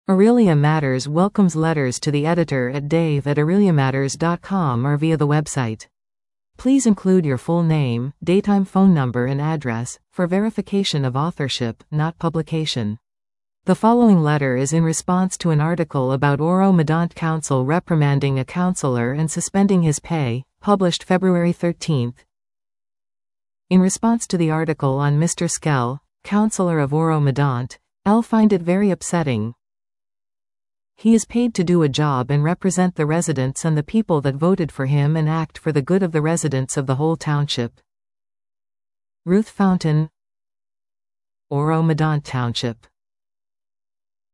Aurelia Matters welcomes letters to the editor at dave@aureliamatters.com or via the website. Please include your full name, daytime phone number and address, for verification of authorship, not publication. The following letter is in response to an article about Oro-Medonte Council reprimanding a councillor and suspending his pay, published February 13. In response to the article on Mr. Skell, councillor of Oro-Medonte, I'll find it very upsetting. He is paid to do a job and represent the residents and the people that voted for him and act for the good of the residents of the whole township. Ruth Fountain, Oro-Medonte Township.